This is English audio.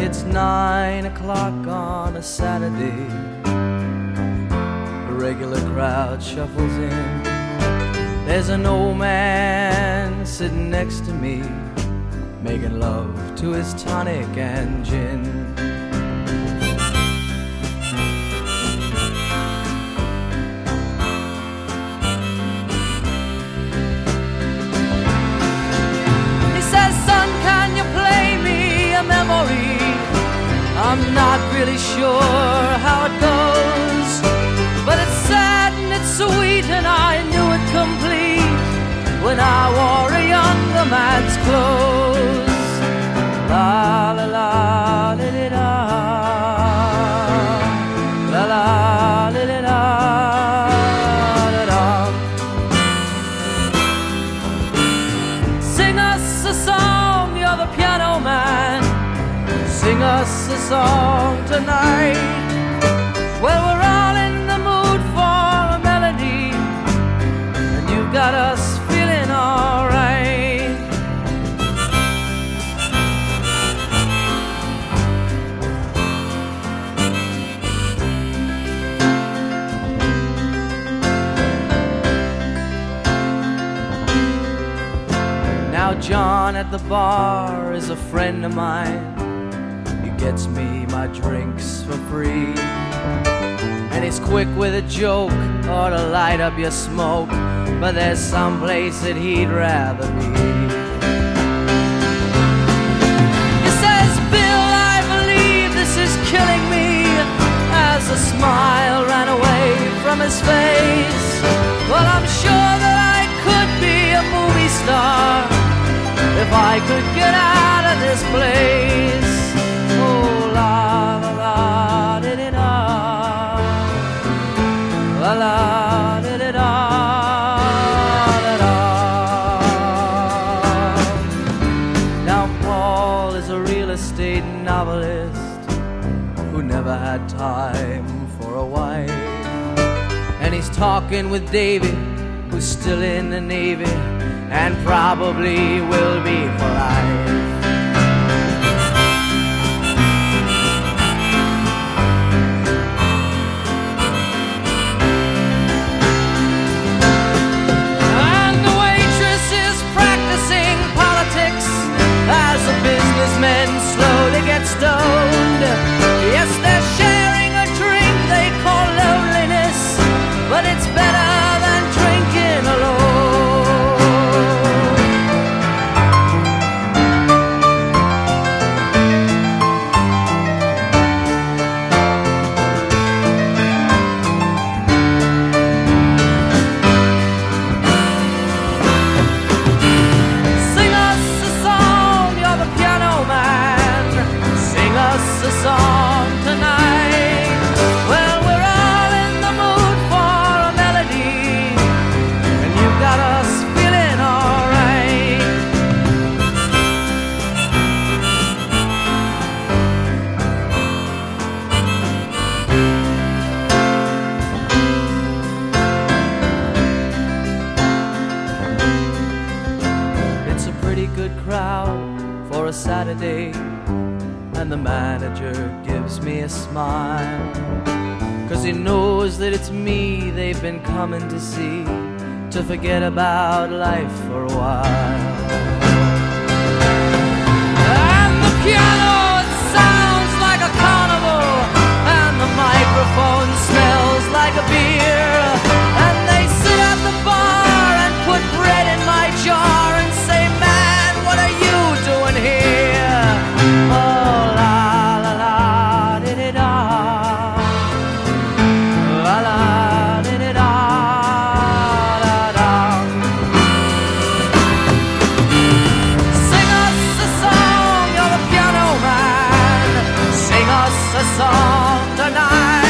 It's 9 o'clock on a Saturday. A regular crowd shuffles in. There's an old man sitting next to me, making love to his tonic and gin. He says, "Son, can you play me a memory? I'm not really sure how it goes, but it's sad and it's sweet, and I knew it complete when I wore a younger man's clothes." La la la li li da, la la li li da da da. Sing us a song, you're the piano man. Sing us a song tonight. Well, we're all in the mood for a melody, and you've got us feeling alright. Now John at the bar is a friend of mine. He gets me my drinks for free, and he's quick with a joke or to light up your smoke, but there's some place that he'd rather be. He says, "Bill, I believe this is killing me," as a smile ran away from his face. Well, I'm sure that I could be a movie star if I could get out of this place. Oh, la la la di di da, la la di di da da da. Now Paul is a real estate novelist who never had time for a wife, and he's talking with David, who's still in the Navy and probably will be for life. And the waitress is practicing politics as the businessmen slowly get stoned. Yes, they're sharing a drink they call loneliness, but it's better than drinking alone. Sing us a song, you're the piano man. Sing us a song tonight. Well, we're all in the mood for a melody, and you've got us feeling alright. It's a pretty good crowd for a Saturday, and the manager gives me a smile, 'cause he knows that it's me they've been coming to see, to forget about life for a while. And the piano, it sounds like a carnival, and the microphone smells like a beer, and they sit at the bar and put bread in my jar and say, "Man, what are you doing here?" Oh, la la la di di da, la la di di da da da. Sing us a song, you're the piano man. Sing us a song tonight.